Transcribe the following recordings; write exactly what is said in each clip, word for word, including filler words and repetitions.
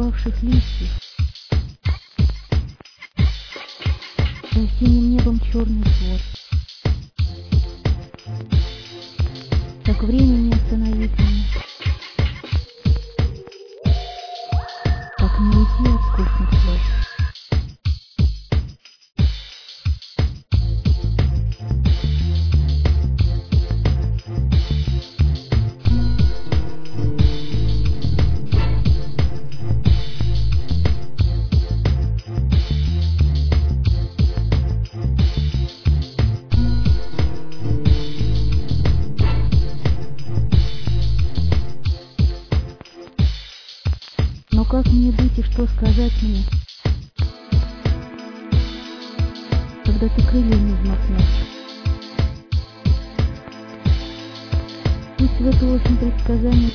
опавших листьев. За синим небом черный двор. Так время не остановить меня. Так не уйти от скучных слов. Но как мне быть и что сказать мне, когда ты крыльями взмахнешь? Пусть в эту осень предсказание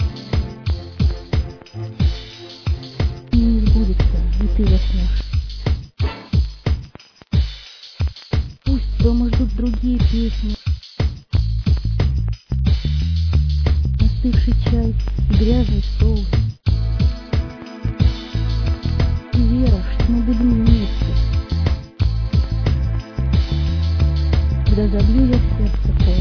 не сбудется, и ты заснешь. Пусть дома ждут другие песни, остывший чай и грязный соус. Вера, что мы будем вместе, когда забью я в сердце холод.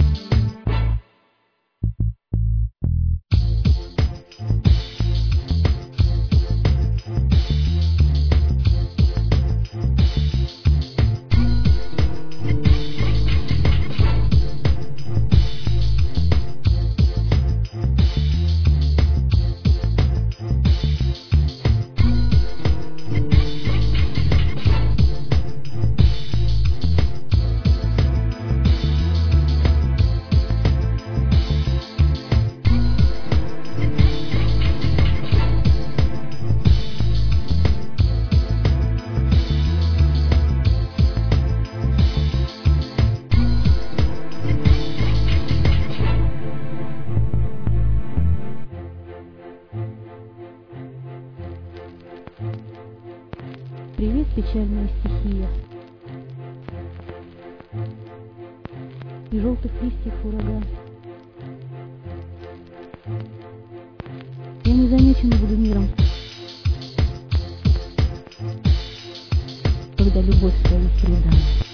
Привет, печальная стихия, и желтых листьев ураган. Я не замечен буду миром, когда любовь твою предам.